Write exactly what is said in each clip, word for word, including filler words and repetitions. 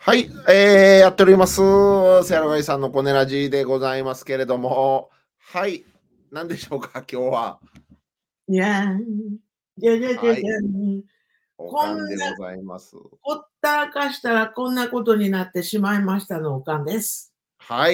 はい、えー、やっております。せやろがいさんのコネラジでございますけれども、はい、何でしょうか、今日は。 にゃん、じゃじゃじゃはい、 じゃん。 おこんなかんでございます。 ほったらかしたらこんなことになってしまいましたのおかんです。 はい。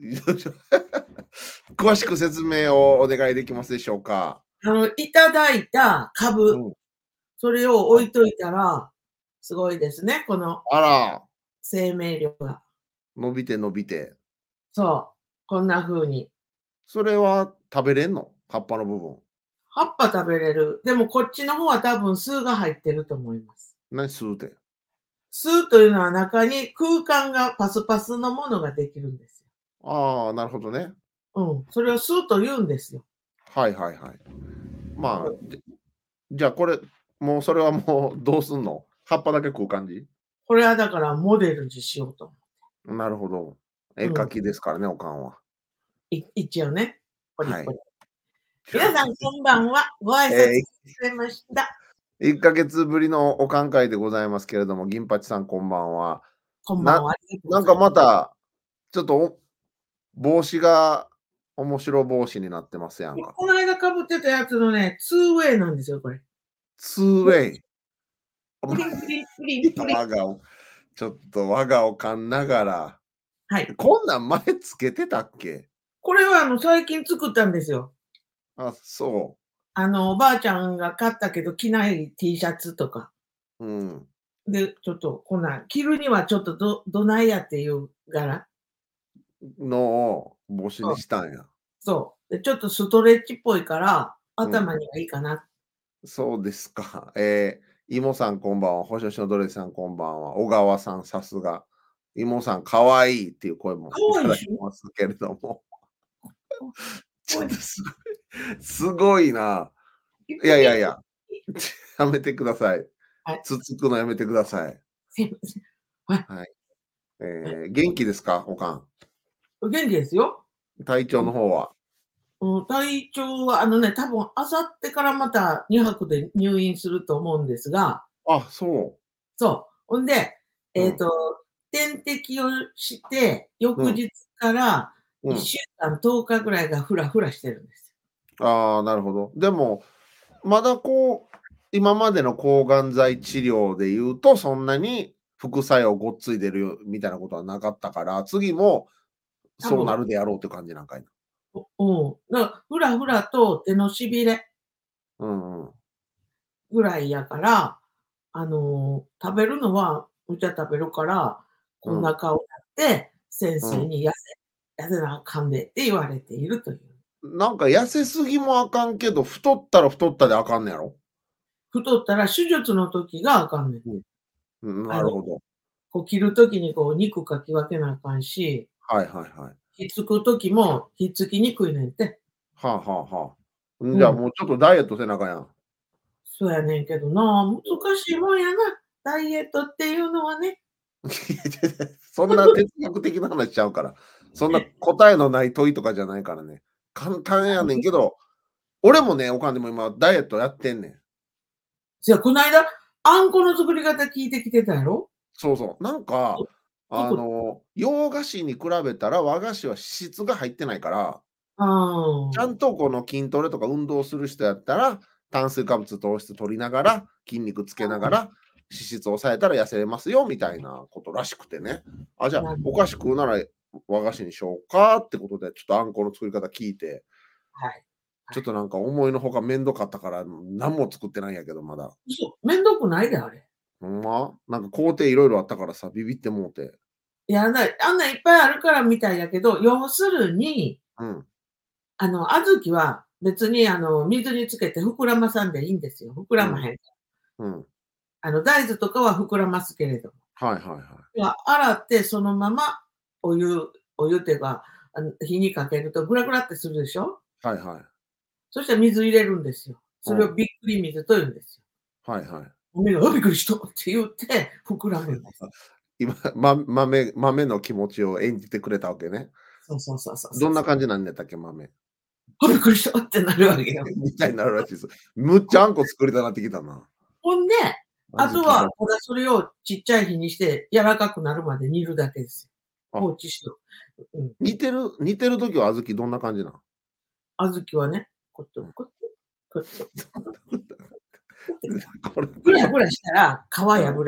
詳しく説明をお願いできますでしょうか。 あの、いただいた株、 うん。 それをはい。 置いといたら、すごいですね、このあら、 生命力が。 伸びて伸びて。 そう、こんな風に。 それは食べれんの？葉っぱの部分。 葉っぱ食べれる。でもこっちの方は多分酢が入ってると思います。 何吸うて。 酢というのは中に空間がパスパスのものができるんですよ。 ああ、なるほどね。 うん、それを酢と言うんですよ。 はいはいはい。まあ、じじゃあこれ、もうそれはもうどうすんの？葉っぱだけ食う感じ？ これはだからモデルにしようと思なるほど。絵う。うん。 描きですからね、おかんは。 い一応ね、ポリはい。 ポリ。皆さんこんばんは。ご挨拶えされました。 ー、いっかげつぶりのおかん会でございますけれども、銀八さんこんばんは。なこんばんは、ありがとうごなんかざいます。 また、ちょっとお帽子が面白帽子になってますやんか。 この間被ってたやつのね、ツーウェイなんですよ、これ。 ツーウェイ。 プリンプリンプリいや、 ンプリン。 我がをちょっと我がを噛んながら、 はい。 こんなん前つけてたっけ？ これはあの最近作ったんですよ。 あ、そあの、おばあちゃんが買ったけど着ない T シャツとか。 う。うん。 で、ちょっとこんなん、着るにはちょっとどどないやっていう柄。 のを帽子そう、 にしたんや。 そう。で、ちょっとストレッチっぽいから、 うん。 頭にはいいかな。 そうですか。えー、イモさんこんばんは。星々のドレスさんこんばんは。小川さんさすが。イモさんかわいいっていう声もいただいて可愛いでしょ？ ますけれども。ちこれ、 ょっとすごい、すごいな。 ピいやピピピいやいや、やめてください。 はい、 つつくのやめてください。 すいません。はい、 はい。 はい。 えー、元気ですか？おか元気ですよ。 ん。体調の方は。 うん、体調はあのね、多分明後日からまたにはくで入院すると思うんですが、 あ、そそう。ほんで、 う。うん。 えっと、点滴をして、 うん。 翌日から1 うん。 週間、とおかぐらいがフラフラしてるんですああ、なるほど。でも、まだこう、今までの抗がん剤治療で言うと、そんなに副作用ごっつい出るよみたいなことはなかったから、次も多分、 そうなるであろうって感じなんかいな。 おうん。だからフラフラと手のしびれうんうん。 ぐらいやから、あの、食べるのはむちゃ食べるから、こんなうん。 顔になって、先うん。 生に「痩せ痩せなあかんで」って言われているという。 なんか痩せすぎもあかんけど、太ったら太ったであかんねやろ？ 太ったら手術の時があかんねん。 うん。うん、 あの、 なるほど。 こう切る時にこう肉かき分けなあかんし、 はいはいはい。 ひっつく時もひっつきにくいねんて。 はあはあはあ。ん、じゃあうん。 もうちょっとダイエットせなあかんやん。 そうやねんけどな、難しいもんやな、ダイエットっていうのはね。 そんな哲学的な話しちゃうから。そんな答えのない問いとかじゃないからね。簡単やねんけど、俺もね、おかんでも今ダイエットやってんねん。 せや、こないだ、あんこの作り方聞いてきてたやろ？ そうそう。なんか、 そあ作っの、洋菓子に比べたら和菓子は脂質が入ってないから、 あちゃんあ。 とこの筋トレとか運動する人やったら、炭水化物、糖質取りながら、筋肉つけながら、脂質抑えたら痩せれますよみたいなことらしくてね。あ、じゃあ、 なるお菓子食うなら和菓子にしようかってことで、ちょっとあんこの作り方聞いて、 はい。はい。 ちょっとなんか思いのほかめんどかったから、何も作ってないんやけど、まだ。 嘘、めんどくないで、あれ。 ほんま？なんか工程いろいろあったからさ、ビビってもうて。 いや、なあんなんいっぱいあるからみたいやけど、要するに、 うん。 あの、小豆は別にあの、水につけて膨らまさんでいいんですよ。膨らうん。 まへん。 うん。 あの、大豆とかは膨らますけれども。 はいはいはい。 いや、洗ってそのままお湯お湯っていうか、あの、火にかけるとグラグラってするでしょ？ はいはい。 そしたら水入れるんですよ。それをうん。 びっくり水と言うんですよ。 はいはい。 おめが「あ、びっくりした」って言って膨らむんです。 今、ま豆豆の気持ちを演じてくれたわけね。 そうそうそうそうそうそう。 どんな感じなんやったっけ？豆。 あ、びっくりしたってなるわけよ。 みたいになるらしいです。むっちゃあんこ作りたなってきたな。 ほんで、 あと小豆がは、ただそれをちっちゃい火にして、柔らかくなるまで煮るだけですよ。放あ、 置しとく。うん。 煮てる煮てる時は小豆どんな感じなん？ 小豆はね、こっとうん。 こっと、こっと、こっとってこれぐらこぐらしたら皮破うん。 れるから、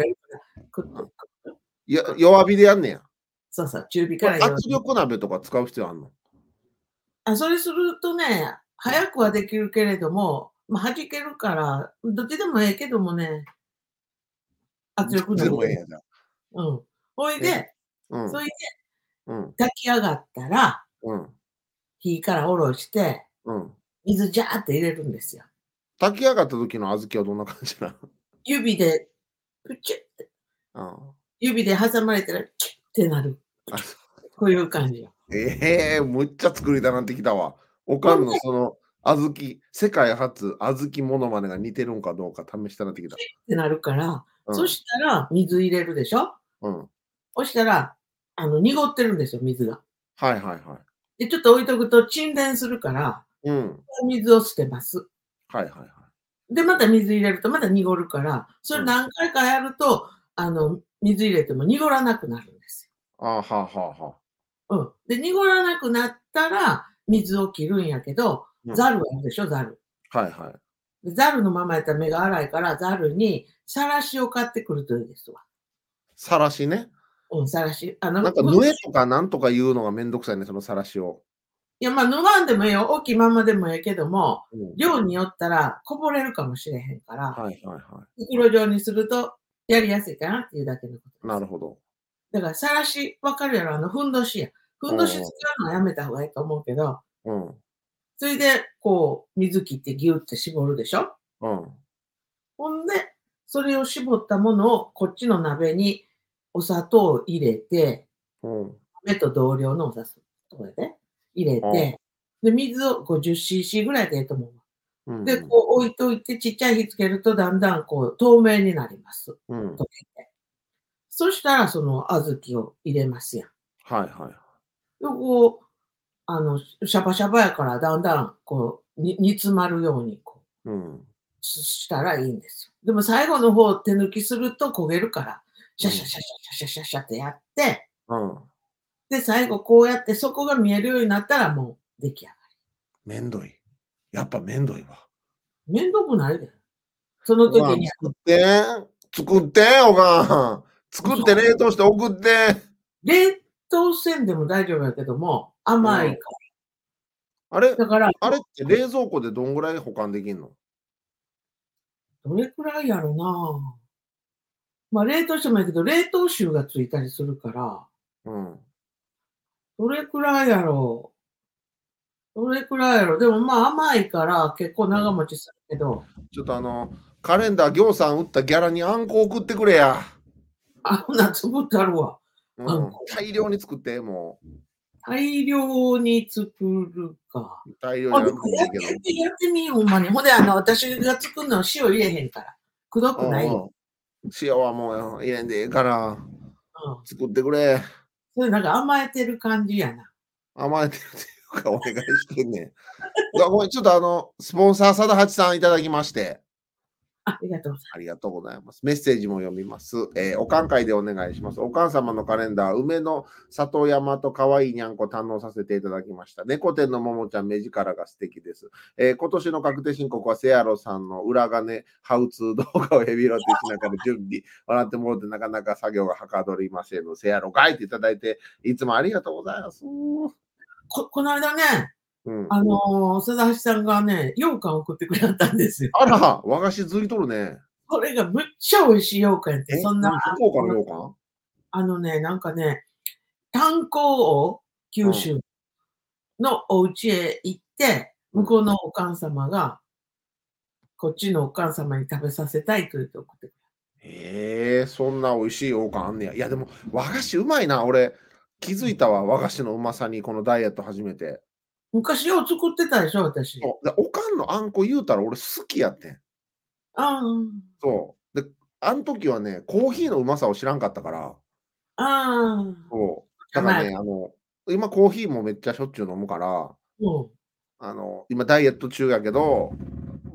くっうん。 とくっと、 やくっと。 弱火でやんねや。 そうそう、中火これから弱火。 圧力鍋とか使う必要あんの？ あ、それするとね、 うん。 早くはできるけれども、ま、弾けるから、どっちでもええけどもね、圧どっちで力鍋でももええんや、じゃあ。 うん。ほいえ、 で、 うん、 そいでうん、 炊き上がったら、 うん、 火から下ろして、 うん。 水ジャーって入れるんですよ。 炊き上がった時の小豆はどんな感じなん？ 指でプチュって、 ああ。 指で挟まれたらキュッってなる。プあ、 チュッ、 そこういう感じよ。 ええ、むっちゃ作りたなってきたわ。おかんほんで、 のその小豆世界初小豆モノマネが似てるんかどうか試したなってきた。 ってなるから、そうん、 したら水入れるでしょ。 うん。 そしたら、あの、濁ってるんですよ、水が。 はいはいはい。 で、ちょっと置いとくと沈殿するから、 うん。 水を捨てます。 はいはいはい。 で、また水入れるとまた濁るから、それうん。 何回かやると、あの、水入れても濁らなくなるんですああ、はあはあはあ。 よ。うん。で、濁らなくなったら、水を切るんやけど、 うん。 ザルあるでしょ、ザル。 はいはい。 で、ザルのままやったら目が粗いから、ザルにさらしを買ってくるといいですわ。 さらしね。 うん、さらし。あの、 なんかふ縫えとかなんとか言うのがめんどくさいね、そのさらしを。 いや、ま、縫わんでもええよ、大きいまんまでもええけども、 うん。 量によったらこぼれるかもしれへんから、 はいはいは袋状にするとやりやすいかなっていうだけのことい。 です。 なるほど。 だからさらし、分かるやろ、あの、ふんどしや。ふんどし使うんうん。 うのはやめた方がいいと思うけど、 うん。 それで、こう、水切ってギュって絞るでしょ。 うん。 ほんで、それを絞ったものをこっちの鍋にお砂糖を入れて、 うん。 米と同量のお砂糖やで、入れああ。 て、で、水を ごじゅっシーシー ぐらいでええと思うわ。で、 うんうん。 こう置いといて、ちっちゃい火つけるとだんだんこう透明になります。 うん。 溶けて。そしたらその小豆を入れますやん。 はいはい。 で、こう、あの、シャバシャバやからだんだんこう、に煮詰まるようにこう、 うん。 ししたらいいんですよ。でも最後の方手抜きすると焦げるから、シャシャうん。 シャシャシャシャシャシャってやって、 うん。 で、最後こうやって底が見えるようになったらもう出来上がめんどい。やっぱめんどいわ。 り。めんどくないで。そのおかん時に、 作ってん。作ってん、おかん。作って冷凍して送って。 冷凍せんでも大丈夫やけども、甘うん。 いかあれら。だから、 あれって冷蔵庫でどんぐらい保管できんの？ どれくらいやろな。ま、冷凍してもいいけど、冷凍臭がついたりするから、 うん。 どれくらいやろう。どれくらいやろ。でも、ま、甘いから結構うん。 長持ちするけど、 ちょっとあの、カレンダーぎょうさん売ったギャラにあんこ送ってくれや。 あ、ほな作ってあるわ。 うん。 あんこ。 大量に作って、も大量に作るか。 う。大量じあ、 ゃなくてでもやっもいいけど。 てやってやってみよう、ほんまに。ほんで、あの、私が作んのは塩入れへんから。くどうくないよ。 んうん。塩はもう入れんでええから、 うん。 作ってくれ。 それなんか甘えてる感じやな。 甘えてるっていうか、お願いしてんねん。いや、ごめん、ちょっとあの、スポンサーさだはちさんいただきまして、 あ、ありがとうございありがとうございます。メッセージも読みます。えーおかん会でお願いします。おかん様のカレンダー、梅の里山と可愛いにゃんこ堪能させていただきました。猫店のももちゃん、目力が素敵です。えー今年の確定申告はセアロさんの裏金、ハウツー動画をヘビロテしながら準備、笑ってもらってなかなか作業がはかどりませんの。セアロガイっていただいて、いつもありがとうございます。 ここないだね、 うん。 あの、貞橋さんがね、羊羹送ってくれはったんですよ。 あら、和菓子ずりとるね。 それがむっちゃ美味しい羊羹やって、 え、 そんな、あ何福岡のの、 羊羹？ あのね、なんかね、炭鉱王、 うん。 九州のお家へ行って、 うん。 向こうのおかん様が、こっちのおかん様に食べさせたいと言って送ってくれへえ、そんな美味しい羊羹あんねや。いや、でも和菓子うまいな。俺、気づいたわ、和菓子のうまさに、このダイエット始めて。 昔よう作ってたでしょ、私。 そう、で、おかんのあんこ言うたら俺好きやってん。 ああ、うん。 そう。で、あん時はね、コーヒーのうまさを知らんかったから、 ああ、 そう。だからね、 じゃないか。 あの、今コーヒーもめっちゃしょっちゅう飲むから、 うん。 あの、今ダイエット中やけど、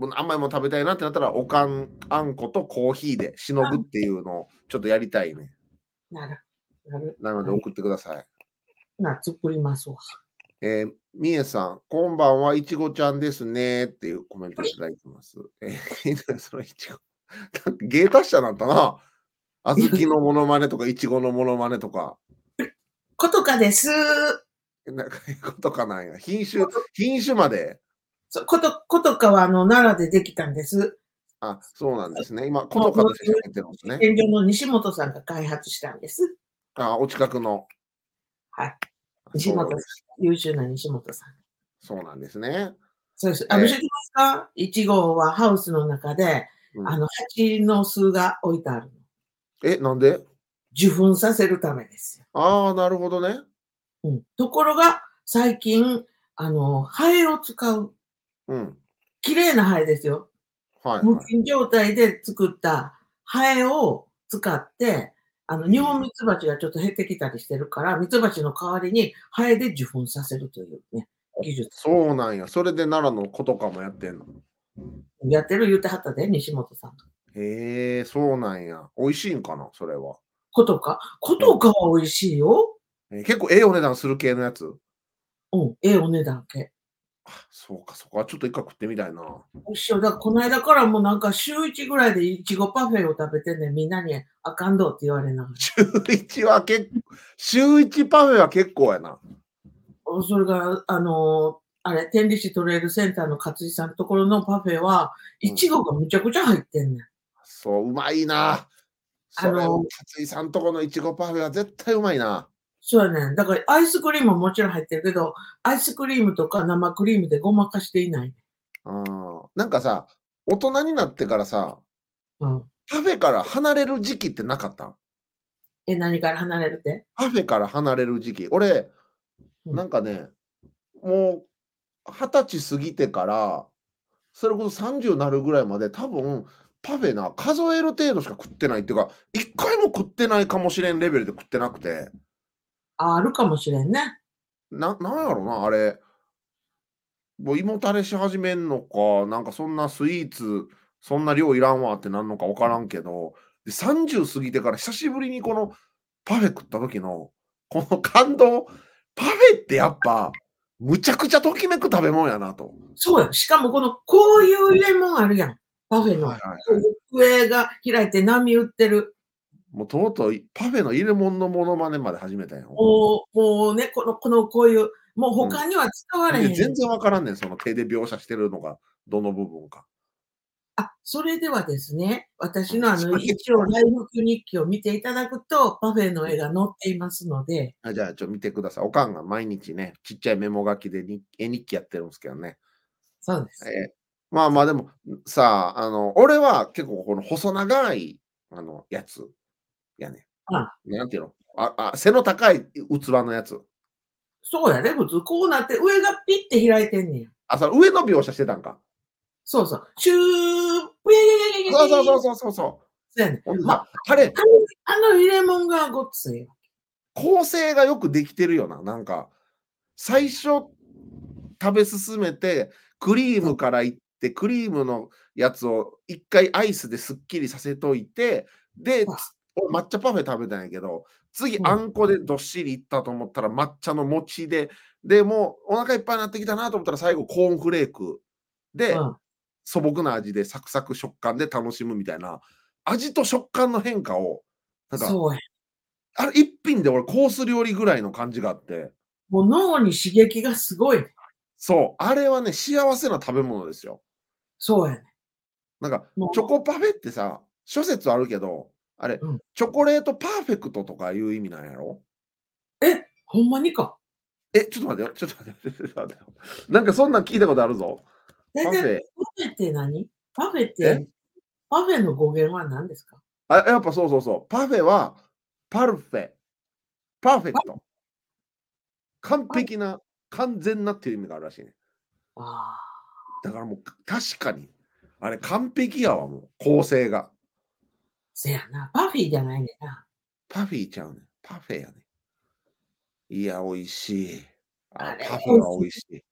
もう甘いもの食べたいなってなったら、おかんあんことコーヒーでしのぐっていうのをちょっとやりたいね。 なるなるなのではい。 送ってください。 な、作りますわ。 えー、みえさん、こんばんはいちごちゃんですねっていうコメントはい。 いただいてます。えー、そのいちご、なんか芸達者なんだな。 いや、 小豆のモノマネとかいちごのモノマネとか。 ことかです。 なんかいうことかなんや。品種こと品種まで。 そ、ことことかはあの奈良でできたんです。 あ、そうなんですね。今、こともう、もう、 かとして喋ってるんですね。 試験場の西本さんが開発したんです。 あ、お近くの。 はい。西本さん、 そうです。 優秀な西本さん。 そうなんですね。 そうです。あの、知えってますか？いちごはハウスの中で、 うん。 あの、蜂の巣が置いてあるの。 え、なんで？ 受粉させるためですよ。 ああ、なるほどね。 うん。ところが、最近、あの、ハエを使う、 うん。 綺麗なハエですよ。無はいはい。 菌状態で作ったハエを使って、あの、 へえ。 ニホンミツバチがちょっと減ってきたりしてるから、ミツバチの代わりにハエで受粉させるというね、技術。 そうなんや。それで奈良のことかもやってんの。 やってる言うてはったで、西本さんが。 へえ、そうなんや。美味しいんかな、それは。 ことかこうん。 とかは美味しいよ。 え、結構ええお値段する系のやつ？ うん、ええお値段け。 あ、そうかそうか。ちょっと一回食ってみたいな。 一緒だ、こないだからもうなんか週いちぐらいでいちごパフェを食べてね、みんなにあかんどって言われながら。 週いちはけ週いちパフェは結構やな。 お、それが、あの、あれ、天理市トレイルセンターの勝井さんところのパフェは、 うん。 いちごがむちゃくちゃ入ってんねん。 そう、うまいな。それをあの勝井さんとこのいちごパフェは絶対うまいな。 そうやねん。だからアイスクリームももちろん入ってるけど、アイスクリームとか生クリームでごまかしていない。 ああ、なんかさ、大人になってからさ、 うん。 パフェから離れる時期ってなかった？ え、何から離れるって？ パフェから離れる時期。俺、 うん。 なんかね、もうはたち過ぎてから、それこそさんじゅうなるぐらいまで、多分パフェな、数える程度しか食ってないっていうか、いっかいも食ってないかもしれんレベルで食ってなくて。 あ、あるかもしれんね。 ななんやろな、あれ。もう胃もたれし始めんのか、なんかそんなスイーツ、そんな量いらんわってなんのか分からんけど、で、さんじゅう過ぎてから久しぶりにこのパフェ食った時の、この感動、パフェってやっぱ、むちゃくちゃときめく食べ物やなと。 そうや。しかもこのこういう入れ物あるやん、パフェの。 はいはいはい。 こういう上が開いて波打ってる。 もうとうとう、いパフェの入れ物のモノマネまで始めたんや、ほんま。 もうもうね、このこのこういう、もううん。 他には使われで、 へんやん。 全然分からんねん、その手で描写してるのが、どの部分か。 あ、それではですね、 うん、 私のあのそれ一応ライフ日記を見ていただくと、パフェの絵が載っていますので。 あ、じゃあ、ちょ見てください。おかんが毎日ね、ちっちゃいメモ書きでに絵日記やってるんすけどね。 そうです。 ええ、まあまあ、でも、ん、さあ、あの、俺は結構この細長い、あの、やつやねああ。 ん。なんていうの、ああ、背の高い器のやつ。 そうやで、普通こうなって上がピッて開いてんねや。 あ、それ上の描写してたんか。 そうそう。シュー、うやややややそうそうそうやや。 そうそうそう。 そうやねん。 ほんでさ、 ま、 あれ、 あのあの入れ物がごっつええわ。 構成がよくできてるよな、なんか。最初、食べ進めて、クリーそう。 ムからいって、クリームのやつを一回アイスですっきりさせといて、で、 わ。 つ俺抹茶パフェ食べたんやけど、次うん。 あんこでどっしりいったと思ったら抹茶の餅で、で、もうお腹いっぱいになってきたなと思ったら最後コーンフレークで、 うん。 素朴な味でサクサク食感で楽しむみたいな、味と食感の変化を、なんか、 そうや。 あれ一品で俺コース料理ぐらいの感じがあって、 もう脳に刺激がすごいね。 そう、あれはね、幸せな食べ物ですよ。 そうやね。 なんか、チョもコパフェってさ、諸説あるけど、あれ、 う、うん。 チョコレートパーフェクトとかいう意味なんやろ？ え、ほんまにか。 え、ちょっと待ってよ、ちょっと待ってよ、ちょっと待ってよ。なんかそんなん聞いたことあるぞ。 大体パフェ、 パフェって何？パフェっえ？ て、パフェの語源は何ですか？ あ、やっぱそうそうそう。パフェは、パルフェ、パーフェクパト、完パ璧な、完全なっていう意味があるらしいね。 ああ、 だからもう、か確かに、あれ完璧やわ、もう、構成が。 せやな、パフィーじゃないねんな。 パフィーちゃうねん。パフェやねん。いや、美味しい。あ、 あれはパフェ美味しい。 は美味しい。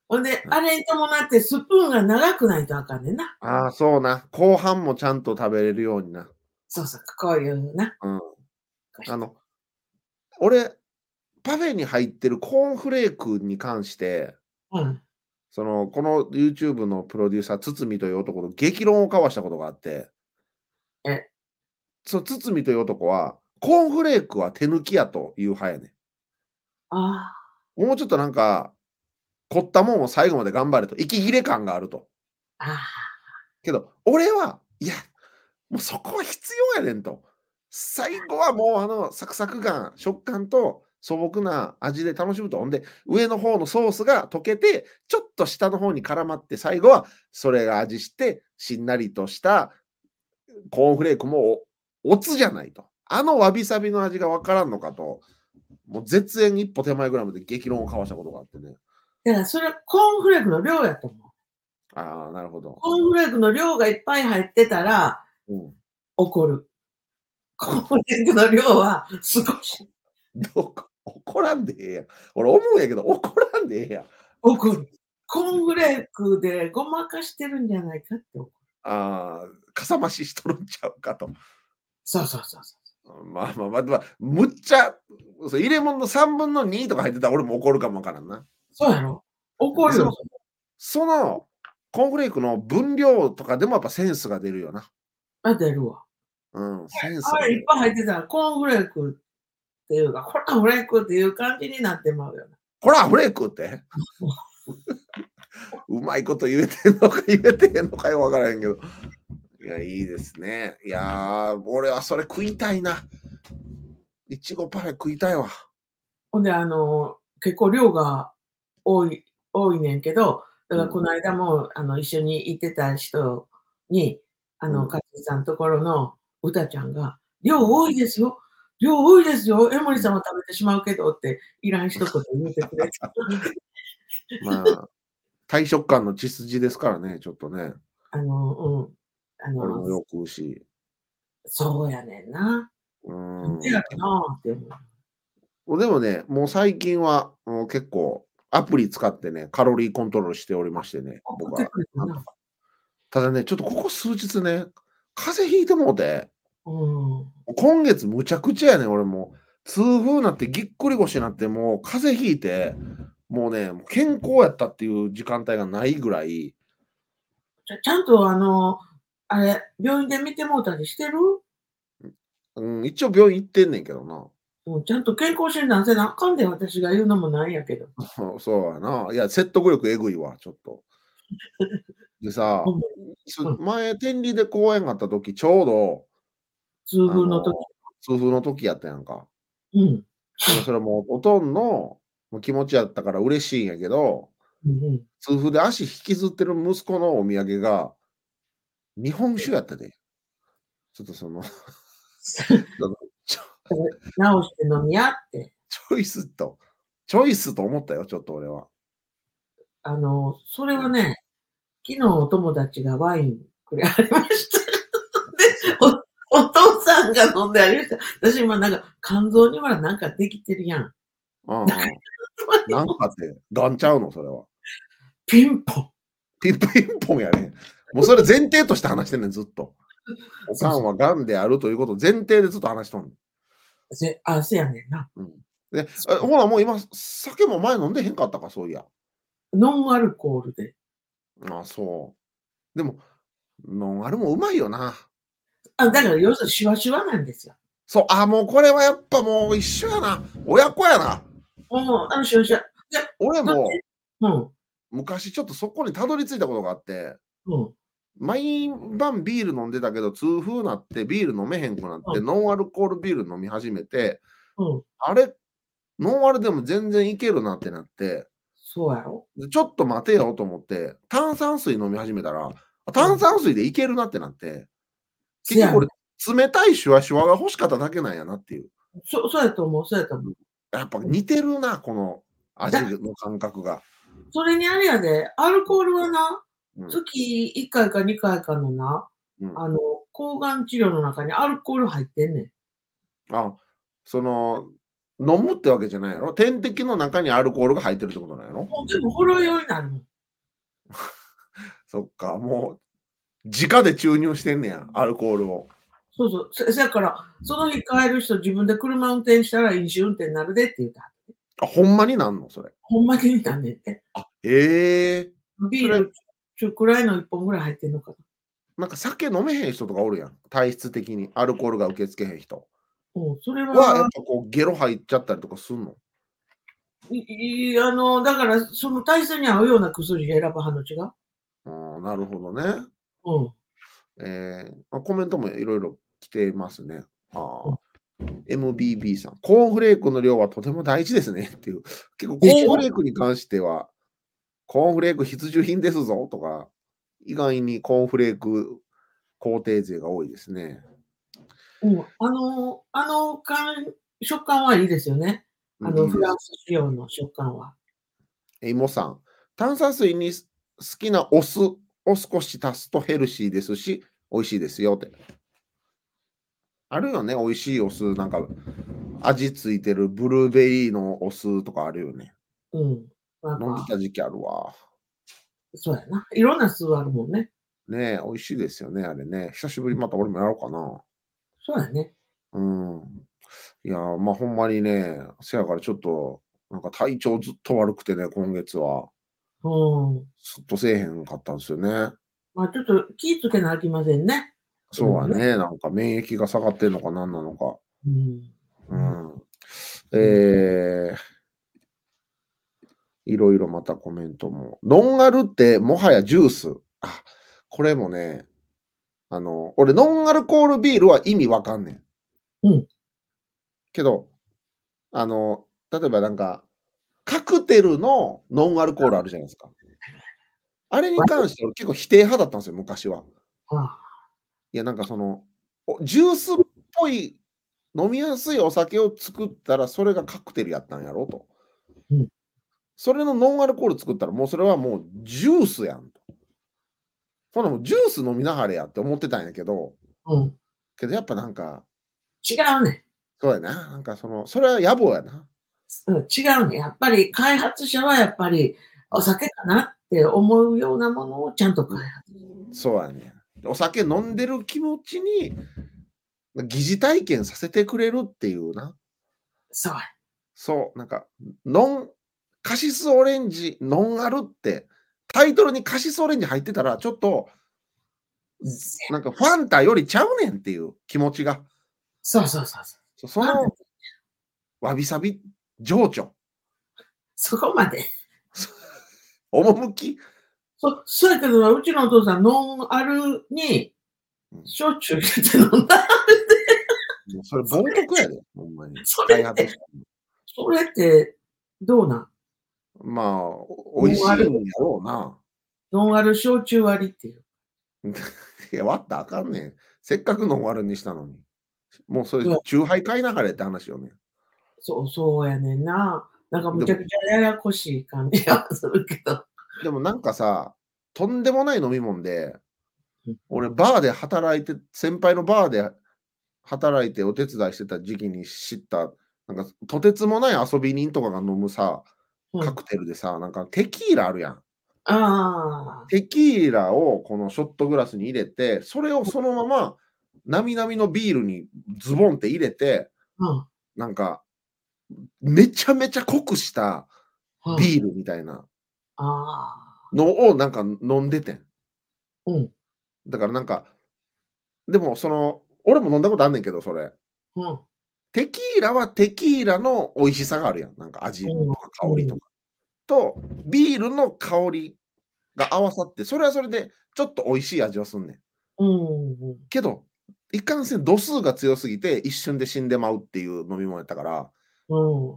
ほんで、 うん。 あれに伴ってスプーンが長くないとあかんねんな。 ああ、そうな。後半もちゃんと食べれるようにな。 そうそう、こういうな、 うん。 こうして。 あの、俺、パフェに入ってるコーンフレークに関して、 うん。 その、この YouTube のプロデューサー、堤という男と激論を交わしたことがあって、 え、 その堤という男は、コーンフレークは手抜きやという派やねああ、 ん。もうちょっとなんか、凝ったもんを最後まで頑張れと、息切れ感があると。 ああ、 けど、俺は、いや、もうそこは必要やねんと。最後はもうあのサクサク感、食感と素朴な味で楽しむと。ほんで、上の方のソースが溶けて、ちょっと下の方に絡まって、最後はそれが味して、しんなりとしたコーンフレークもおおつじゃないと。あのわびさびの味がわからんのかと、もう絶縁一歩手前ぐらいまで激論を交わしたことがあってね。 だからそれはコーンフレークの量やと思う。 ああ、なるほど。 コーンフレークの量がいっぱい入ってたらうん。 怒る。コーンフレークの量は少しどうか怒らんでええやん。俺思うんやけど、怒らんでええやん。 怒る。コーンフレークでごまかしてるんじゃないかって怒る。 ああ、かさ増ししとるんちゃうかと。 そうそうそうそう。 まあまあまあ、まあ、むっちゃ、そう入れ物のさんぶんのにとか入ってたら俺も怒るかもわからんな。 そうやろ？怒で、 るよ。 そのそのコーンフレークの分量とかでもやっぱセンスが出るよな。 あ、出るわ。 うん、センスあれいっが出る。 ぱい入ってたらコーンフレークっていうか、ほらフレークっていう感じになってまうよな。 ほら、フレークって。うまいこと言えてんのか言えてへんのかよわからへんけど。いや、いいですね。いやー、俺はそれ食いたいな。いちごパフェ食いたいわ。 ほんで、あの、結構量が多い多いねんけど、だからこうん、 の間も、あの、一緒に行ってた人に、あの、 うん、 勝地さんところのうたちゃんが「量うん。 多いですよ。量多いですよ。江森さんは食べてしまうけど」っていらん一言言うてくれて。 まあ、大食感の血筋ですからね、ちょっとね。 あの、うん。あの、 俺もよく食うし。 そうやねんな。 うなんでーん。 やろなって思う。 でもね、もう最近は、もう結構アプリ使ってね、カロリーコントロールしておりましてね、僕は送ってくれてな。 なんとか。ただね、ちょっとここ数日ね、風邪ひいてもうて、 うん。 今月むちゃくちゃやねん、俺もう。痛風なってぎっくり腰になって、もう風邪ひいて、もうね、もう健康やったっていう時間帯がないぐらい、 ちゃちゃんとあの、あれ、病院で見てもうたりしてる？ うん、一応病院行ってんねんけどな。 うん、ちゃんと健康診断せなあかんで、私が言うのもなんやけど。 そうそうやな。いや、説得力えぐいわ、ちょっと。でさ、 ほんますうん、 前天理で公演があった時、ちょうど、 痛あの、 風の時。 痛風の時やったやんか。 うん。 で、それもうおとんの、もう気持ちやったから嬉しいんやけど、 うんうん。 痛風で足引きずってる息子のお土産が、日本酒やったで。ちょっとその、その、ちょ直して飲みやって。 チョイスとチョイスと思ったよ、ちょっと俺は。 あの、それうん。 はね、昨日お友達がワインくれはりました。で、 そう。 おお父さんが飲んでありました。私今なんか肝臓にほらなんかできてるやん。だからうんうん。なんかって、がんちゃうの、それは。 ピンポン。 ピンピンポンやね。もうそれ前提として話してんねん、ずっと。おかそうそんはがんであるということを前提でずっと話しとんねん。 う。せあ、せやねんな。 うん。で、え、ほらもう今、酒も前飲んでへんかったか、そういや。 ノンアルコールで。 ああ、そう。でも、ノンアルもうまいよな。 あ、だから要するにシワシワなんですよ。 そう、あ、もうこれはやっぱもう一緒やな。親子やな。 もう、あのシワシワ。で、だって俺もうん、 昔ちょっとそこにたどり着いたことがあって、 うん、 毎晩ビール飲んでたけど、痛風なってビール飲めへんくなって、 うん、 ノンアルコールビール飲み始めて、 うん。 あれ、ノンアルでも全然いけるなってなって、 そうやろ？ で、ちょっと待てよと思って、炭酸水飲み始めたら、あ、 うん。 炭酸水でいけるなってなって、結局俺、 せやねん。 冷たいシュワシュワが欲しかっただけなんやなっていう。 そそうやと思うそうやと思うん。やっぱう。うん。 似てるな、この味だの感覚が。 それにあれやで、アルうん、 コールはな、 うん、 月いっかいかにかいかのな、 うん。 あの、抗がん治療の中にアルコール入ってんねん。 あ、その、 飲むってわけじゃないやろ。点滴の中にアルコールが入ってるってことなんやろ。 もうでもほろ酔いになるもん。 そっか、もう、直で注入してんねや、アルコールを。 そうそう。せせやから、その日帰る人自分で車運転したら飲酒運転になるでって言うた。 あ、ほんまになんの？それ。 ほんまになんねんて。 あ、へえ。それビール、中くらいのいっぽんぐらい入ってんのかな。 なんか酒飲めへん人とかおるやん、体質的に。アルコールが受け付けへん人。 うん、それは、やっは、 ぱこうゲロ入っちゃったりとかすんの？ いいあの、だからその体質に合うような薬選ぶ派の違う。 ああ、なるほどね。 うん。 ええ、ま、コメントもいろいろ来てますね。あうん。 あ、エムビービー さん、コーンフレークの量はとても大事ですねっていう。結構コでしょ？ ーンフレークに関しては、コーンフレーク必需品ですぞとか、意外にコーンフレーク肯定勢が多いですね。 うん、あのあの感食感はいいですよね。あうん、いいです。 のフランス仕様の食感は。 え、いもさん、炭酸水にす好きなお酢を少し足すとヘルシーですし、美味しいですよって。あるよね、美味しいお酢、なんか味ついてるブルーベリーのお酢とかあるよね。 うん。なん飲んでか、 た時期あるわ。 そうやな。いろんな酢あるもんね。 ねえ、美味しいですよね、あれね。久しぶりまた俺もやろうかな。 そうやね。 うん。いや、ま、ほんまにね、せやからちょっと、なんか体調ずっと悪くてね、今月は。 うん。 すっとせえへんかったんですよね。 まあ、ちょっと気ぃつけなあきませんね。それはね。 そうはね、なんか免疫が下がってんのかなんなのか。 うん。 ううん。 ん。 うん。 ええ、いろいろまたコメントも。ノンアルってもはやジュース。あ、これもね、あの、俺ノンアルコールビールは意味わかんねん。 うん。 けど、あの、例えばなんか、カクテルのノンアルコールあるじゃないですか。あれに関して俺結構否定派だったんですよ、昔は。 ああ、 いや、なんかその、おジュースっぽい飲みやすいお酒を作ったら、それがカクテルやったんやろと。 うん。 それのノンアルコール作ったら、もうそれはもうジュースやんと。ほなもうジュース飲みなはれやって思ってたんやけど、 うん。 けどやっぱなんか、 違うねそうやな、なんかその、それは野暮やな。 ん。うん、違うね。やっぱり開発者はやっぱりおうん、 酒かなって思うようなものをちゃんと開発。 うん、そうやね。お酒飲んでる気持ちに、疑似体験させてくれるっていうな。 そうや。 そう、なんか、ノンカシスオレンジ、ノンアルって、タイトルにカシスオレンジ入ってたら、ちょっと、ん、 せや。 なんかファンタよりちゃうねんっていう気持ちが。 そうそうそうそう。 そそのわびさび情緒、 そこまで。 趣、 そそうやけどな、うちのお父さんノンアルにうん、 焼酎入れて飲んだ。 もうそれ冒涜やで、ほんまに。 それって、 開発者それってどうなん？ まあ、お美味ノンアルしいんやろうな。 ノンアル焼酎割りっていう。 いや、割ったらあかんねん。せっかくノンアルにしたのに。もうそれ、 そうや、 酎ハイ買いなはれって話よね。 そうそうやねんな。なんかむでもちゃくちゃややこしい感じはするけど。 でもなんかさ、とんでもない飲み物で、 うん。 俺バーで働いて先輩のバーで働いてお手伝いしてた時期に知った、なんかとてつもない遊び人とかが飲むさ、 うん。 カクテルでさ、なんかテキーラあるやん。 ああ。 テキーラをこのショットグラスに入れて、それをそのまま、なみなみのビールにズボンって入れて、 うん、 なんか、めちゃめちゃ濃くしたうん。 ビールみたいなああ。 のをなんか飲んでてん。 うん、 だからなんか、でもその、俺も飲んだことあんねんけど、それ。 うん、 テキーラはテキーラの美味しさがあるやん。なんか味うん、 とか香りうん、 とか。と、ビールの香りが合わさって、それはそれでちょっと美味しい味はすんねん。 うん、うん。 けど、いかんせん度数が強すぎて、一瞬で死んでまうっていう飲み物やったから、 うん。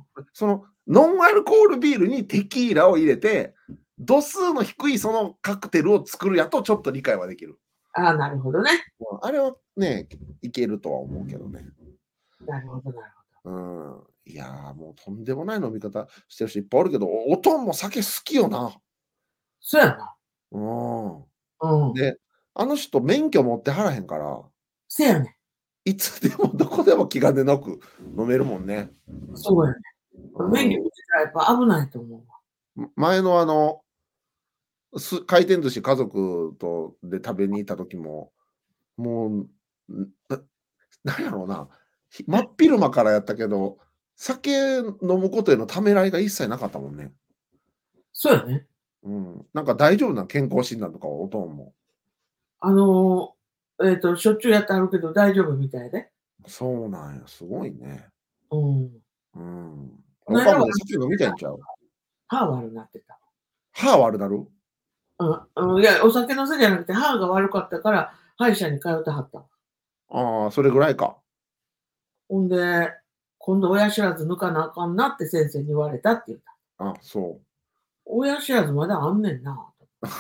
そのノンアルコールビールにテキーラを入れて、度数の低いそのカクテルを作るやとちょっと理解はできる。 ああ、なるほどね。 うん、あれはね、いけるとは思うけどね。 なるほどなるほど。 うん。いや、もうとんでもない飲み方してる人いっぱいおるけど、おとんも酒好きよな。 そやな。 うん。 うん。 で、あの人免許持ってはらへんから、 せやねん。 いつでもどこでも気兼ねなく飲めるもんね。 そうやね。 うん。 免許持ってたらやっぱ危ないと思うわ。 ん、前のあのす回転寿司家族とで食べに行った時も、もう、ん、ななんやろうな、ひ真っ昼間からやったけど、酒飲むことへのためらいが一切なかったもんね。 そうやね。 うん、なんか大丈夫な健康診断とかおとんも。 あの、えっと、しょっちゅうやってはるけど大丈夫みたいで。 そうなんや、すごいね。 うん。 うん。 こないだはおかんも酒飲みたいんちゃう？ 歯悪なってた。 歯悪なる？ うん、うん、いや、お酒のせいじゃなくて、歯が悪かったから、歯医者に通ってはった。 ああ、それぐらいか。 ほんで、今度親知らず抜かなあかんなって先生に言われたって言った。 あ、そう。 親知らずまだあんねんな。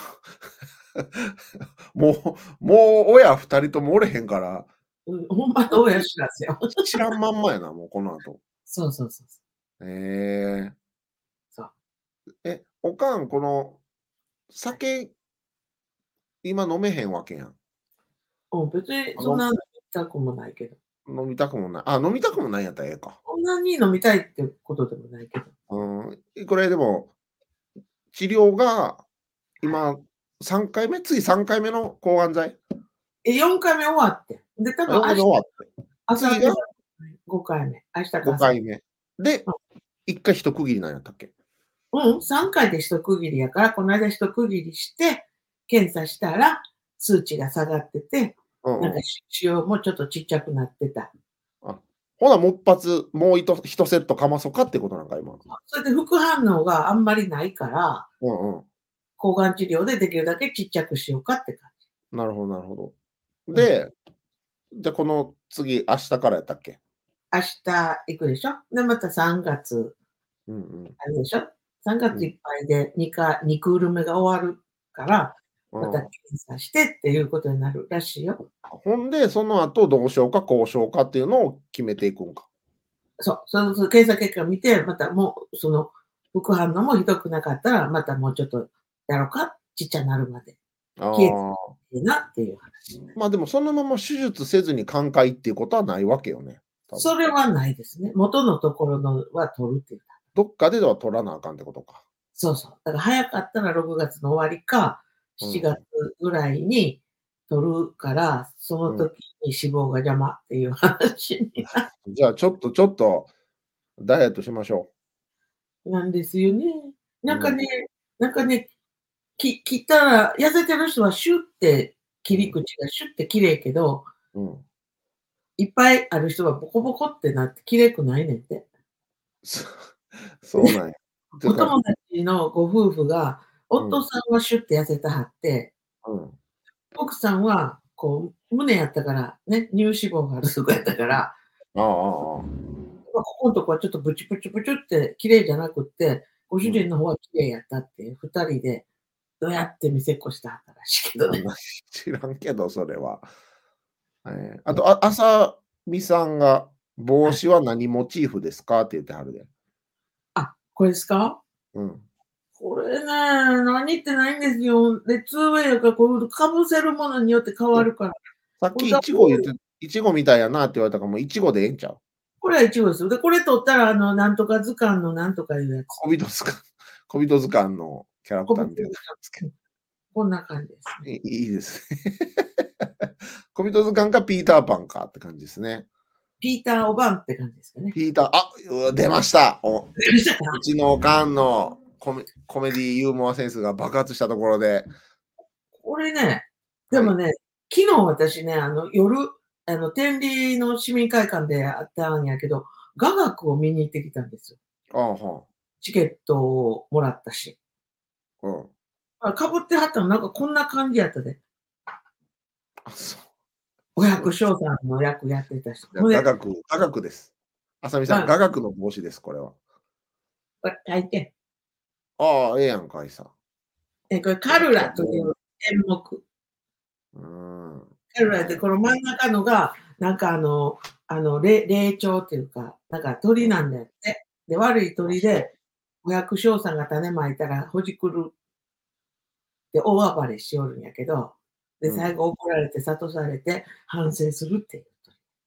もうもう親ふたりともおれへんから、 うん、ほんまの親知らずよ。 知らんまんまやな、もうこの後。 そうそうそうそう。 へえ。 そう。 え、おかん、この酒今飲めへんわけやん。 うん、別にあのそんな飲みたくもないけど。 飲みたくもない。あ、飲みたくもないんやったらええか。 そんなに飲みたいってことでもないけど。 うーん、これでも、治療がはい。 今さんかいめ、次さんかいめの抗がん剤？ え、よんかいめ終わって。で、多あ、よんかいめ分明日、 終わって。次が明後日ごかいめ。明日か明 5 後日。 回目。で、いっかい一区切りなんやったっけ？ うん、さんかいで一区切りやから、この間一区切りして、検査したら数値が下がってて、なんかうんうん。 し腫瘍もちょっとちっちゃくなってた。 あ、ほなもっぱつ、もういといちセットかまそかってことなんか、今。 それで副反応があんまりないから、 うんうん。 抗がん治療でできるだけちっちゃくしようかって感じ。 なるほどなるほど。 うん。 で、じゃ、この次、明日からやったっけ？ 明日行くでしょ。で、またさんがつ、 うんうん。 あれでしょ。さんがうん。 ついっぱいでにかにクール目が終わるから、またうん。 検査してっていうことになるらしいよ。 ほんで、その後どうしようか、こうしようかっていうのを決めていくんか。 そう、その、その検査結果を見て、またもう、その、副反応もひどくなかったら、またもうちょっとやろうか、ちっちゃなるまで。 あ消えてあ。 いいなっていう話ね。 ま、でもそのまま手術せずに寛解っていうことはないわけよね、多分。 それはないですね。元のところのは取るっていうか。 どっかでは取らなあかんってことか。 そうそう。だから早かったらろくがつの終わりか、7 うん。 月ぐらいに取るから、そのうん。 時に脂肪が邪魔っていう話になじゃあちょっとちょっと、ダイエットしましょなんですよね。 う。うん。 なんかねなんかね、き切ったら痩せてる人はシュッて切りうん。 口がシュッて綺麗けど、 うん。 いっぱいある人はボコボコってなって綺麗くないねんて。 そそうなんや。ていうかお友達のご夫婦が、 うん。 夫さんはシュッて痩せてはって、 うん。 奥さんはこう胸やったからね、乳脂肪があるとこやったから、 ああああああ。 ま、ここんとこはちょっとブチブチブチュって綺麗じゃなくって、ご主うん。 人の方は綺麗やったっていう、ふたりでどやって見せっこしてはったらしいけどね。 あんま知らんけど、それは。ええ、あうん、 と、ああさみさんが帽はい。 子は何モチーフですかって言ってはるで。 あ、これですか？ うん。 これね、何ってないんですよ。で、ツーウェイやからこう被せるものによって変わえ、 るから。 さっきイほんとはこうチゴ言ってイチゴみたいやなって言われたから、もうイチゴでええんちゃう？ これは一応ですよ。で、これ取ったらあの、なんとか図鑑のなんとかいうやつ。 小人図鑑小人図鑑のキャラクこびとターみたいな図鑑。 つけうん、こんな感じですね。 いいいですね。小人図鑑かピーターパンかって感じですね。 ピーター・オバンって感じですかね。 ピーターあ、う出ました。お出ましたか？ うちのおかんのコメコメディユーモアセンスが爆発したところで、 これね、ではい。 もね、昨日私ね、あの、夜、あの、天理の市民会館であったんやけど、雅楽を見に行ってきたんですよ。 ああ、はチケットをもらったし。 あ、うん。 あ、かぶってはったのなんかこんな感じやったで。 あ、そう。 おそうです。 百姓さんの役やってた人。 いや、 ほんで、 雅楽雅楽です。あさみさん、 まあ、 雅楽の帽子です、これは。 これ書いて、 ああ、ええやんかいさ。 え、これカルやったね。 ラという演目。 うーん。 カルラで、 はい。 この真ん中のが、なんかあのあの、れ霊長っていうか、なんか鳥うん。 なんだって。で、悪いあ、 鳥で、 そお百姓さんが種まいたらほじくるで大暴れしよるんやけど、で、 う。うん。 最後怒られて諭されて反省するっていう。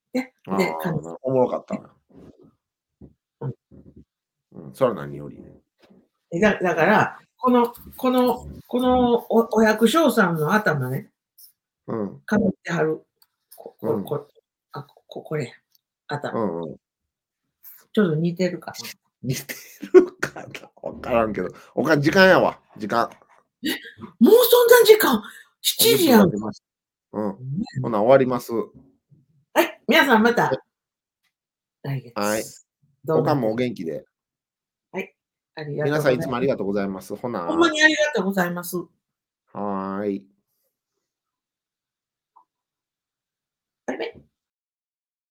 で、 あで、かあ、なおもろかったな。 うん。 うん、それは何よりね。 え、だだから、このこのこのおお百姓さんの頭ねうん。 かぶってはる、こうん。 ここあ、ここれ、頭。 うんうん。 ちょっと似てるかな。 似てるかな、分からんけど、おかん時間やわ、時間。 え、もうそんな時間、7 10 時やんか。 分経ちましうん。 ほんまやね。 ほな終わります。 はい、皆さんまはい。 た来はい。 月、どおかんもおうなってる元気で。 はい、ありが皆さんいつとうございます。 もありがとうございます。ほな。 ほんまにありがとうございます。 はーい。